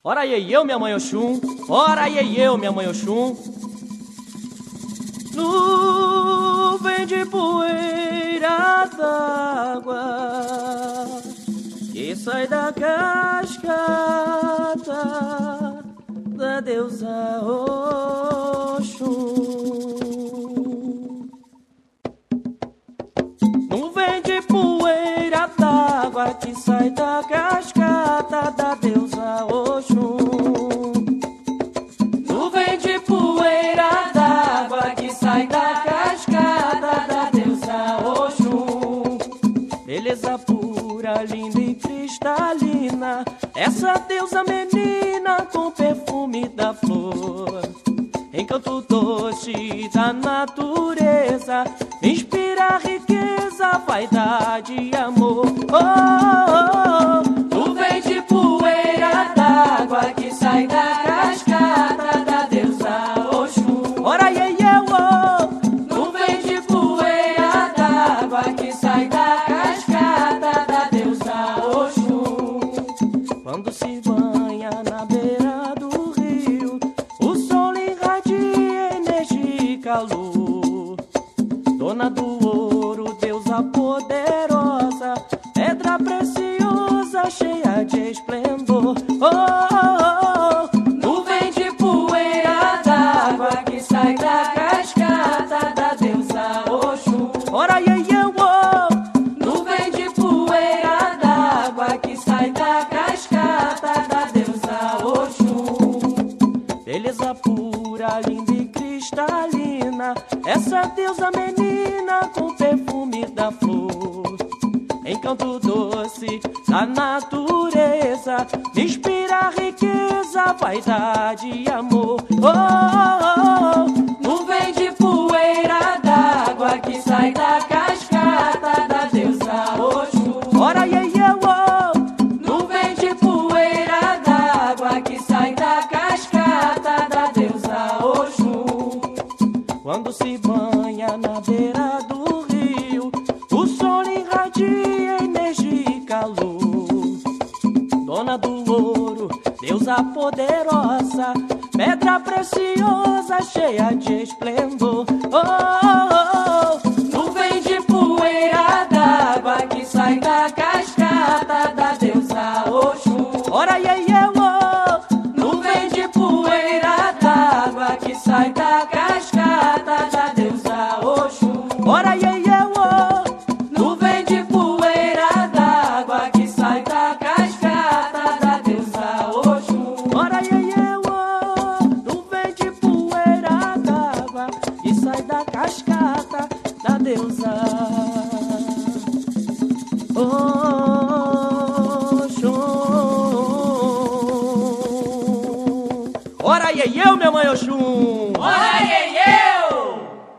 Ora iê eu, minha mãe Oxum, ora iê eu, minha mãe Oxum. Nuvem de poeira d'água que sai da cascata da deusa Oxum. Nuvem de poeira d'água que sai da cascata da deusa Oxum. Nuvem de poeira d'água que sai da cascata da deusa Oxum. Beleza pura, linda e cristalina, essa deusa menina com perfume da flor. Encanto doce da natureza, inspira riqueza, vaidade e amor. Oh, oh, oh. Nuvem de poeira d'água que sai da cascata da deusa Oxum. Ora iê eu, oh. Nuvem de poeira d'água que sai da cascata da deusa Oxum. Quando se banha na beira do rio, o sol irradia energia e calor. Dona do ouro, deusa poderosa, pedra preciosa, cheia de esplendor. Oh, oh, oh. Nuvem de poeira d'água que sai da cascata da deusa Oxum. Ora iê eu, oh. Nuvem de poeira d'água que sai da cascata da deusa Oxum. Beleza pura, linda e cristalina, essa deusa menina com perfume da flor. Encanto doce da natureza, me inspira riqueza, vaidade e amor. Oh, oh, oh. Nuvem de poeira d'água que sai da cascata da deusa Oxum. Ora iê eu, oh. Nuvem de poeira d'água que sai da cascata da deusa Oxum. Quando se banha na beira do rio, o sol irradia energia e calor. Dona do ouro, deusa poderosa, pedra preciosa, cheia de esplendor. Oh, oh, oh. Nuvem de poeira d'água que sai da cascata da deusa Oxum. Ora iê eu, oh. Nuvem de poeira d'água que sai da cascata da deusa Oxum. Ora iê eu, oh. Nuvem de poeira d'água que sai da cascata da deusa Oxum. Ora iê eu, oh. Nuvem de poeira d'água que sai da cascata da deusa Oxum. Ora iê eu, minha mãe Oxum. Ora iê